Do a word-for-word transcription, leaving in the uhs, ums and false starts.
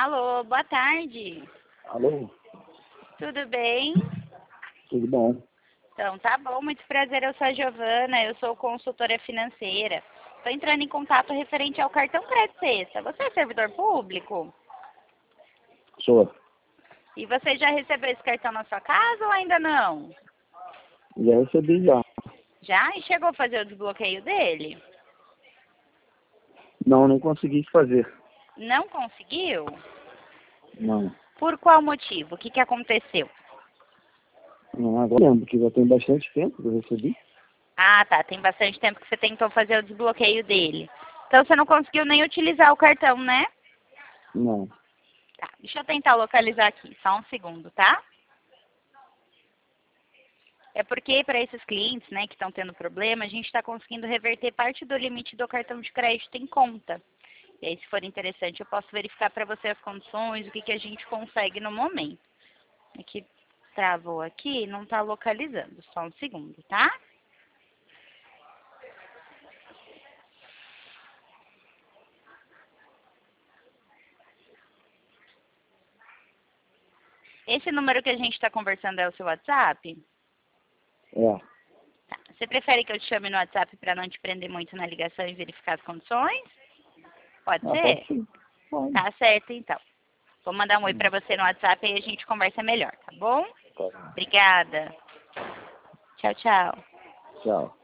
Alô, boa tarde. Alô, Tudo bem? tudo bom? Então, tá bom, muito prazer, eu sou a Giovana, eu sou consultora financeira. Estou entrando em contato referente ao cartão Crédito Sexta. Você é servidor público? Sou. E você já recebeu esse cartão na sua casa ou ainda não? Já recebi já. Já? E chegou a fazer o desbloqueio dele? Não, não consegui fazer. Não conseguiu? Não. Por qual motivo? O que, que aconteceu? Não, agora lembro que já tem bastante tempo que eu recebi. Ah, tá. Tem bastante tempo que você tentou fazer o desbloqueio dele. Então você não conseguiu nem utilizar o cartão, né? Não. Tá. Deixa eu tentar localizar aqui. Só um segundo, tá? É porque para esses clientes, né, que estão tendo problema, a gente está conseguindo reverter parte do limite do cartão de crédito em conta. E aí, se for interessante, eu posso verificar para você as condições, o que, que a gente consegue no momento. Aqui, travou aqui, não está localizando. Só um segundo, tá? Esse número que a gente está conversando é o seu WhatsApp? É. Tá. Você prefere que eu te chame no WhatsApp para não te prender muito na ligação e verificar as condições? Pode Ah, ser? pode sim. Pode. Tá certo, então. Vou mandar um oi para você no WhatsApp e a gente conversa melhor, tá bom? Tá. Obrigada. Tchau, tchau. Tchau.